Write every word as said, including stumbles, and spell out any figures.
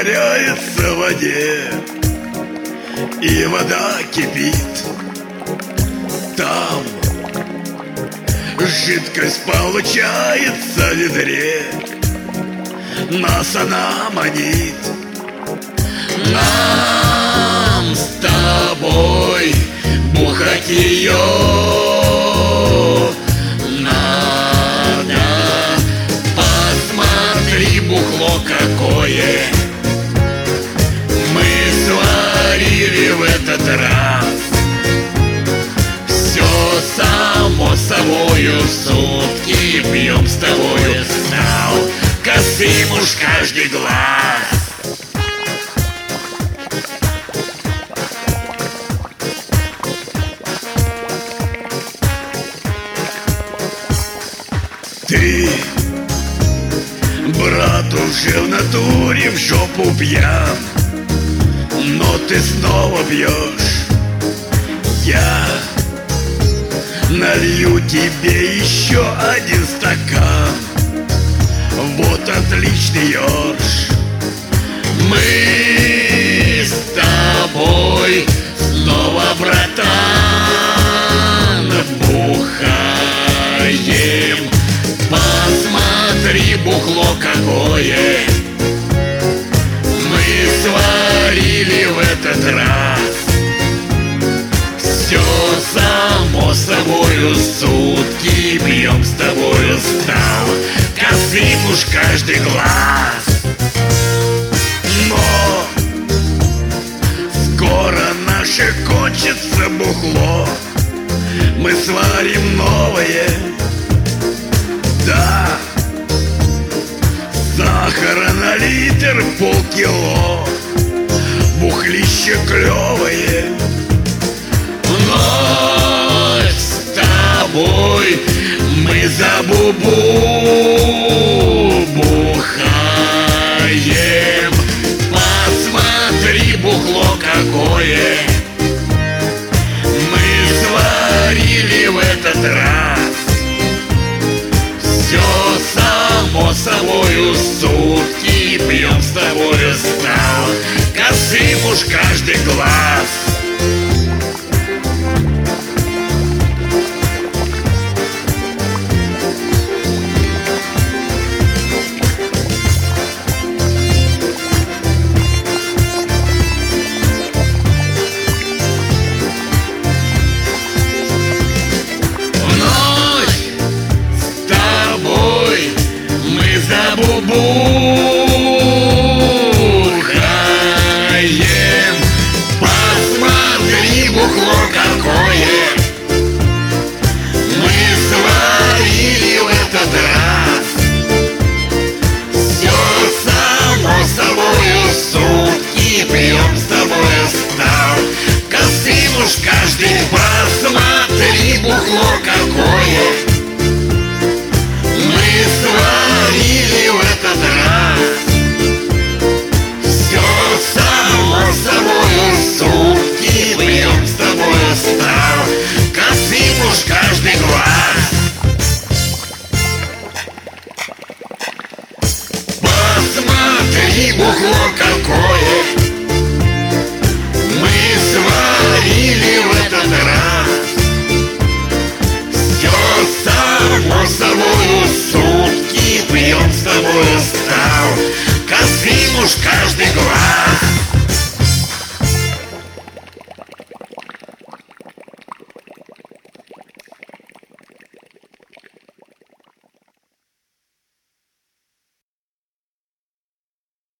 растворяется в воде, и вода кипит. Там жидкость получается в ведре, нас она манит. Нам с тобой бухать ее надо. Посмотри, бухло какое мы сварили в этот раз. Все само собою, сутки пьем с тобою. Стал косым уж каждый глаз. Ты, брат, уже в натуре в жопу пьян, но ты снова пьешь. Я налью тебе еще один стакан. Вот отличный ёрш. Мы с тобой снова, братан, бухаем. Посмотри, бухло какое мы сварили в этот раз. Все само собою, сутки пьем с тобою. Стал косым уж каждый глаз. Но скоро наше кончится бухло, мы сварим новое. Да, сахара на литр полкило, бухлище клевое. Ночь с тобой мы за бубу бухаем. Посмотри, бухло какое мы сварили в этот раз. Все само собою, сутки пьем с тобою. Стал косым уж каждый глаз. Бухаем. Посмотри, бухло какое мы сварили в этот раз. Все само собою, сутки пьем с тобою. Стал косым уж каждый. Посмотри, бухло какое мы сварили в этот раз. Все само собою, сутки пьем с тобою. Стал косым уж каждый глаз. Посмотри, бухло какое мы сварили в этот раз. Все само собою, сутки пьем с тобою. Стал косым уж каждый глаз.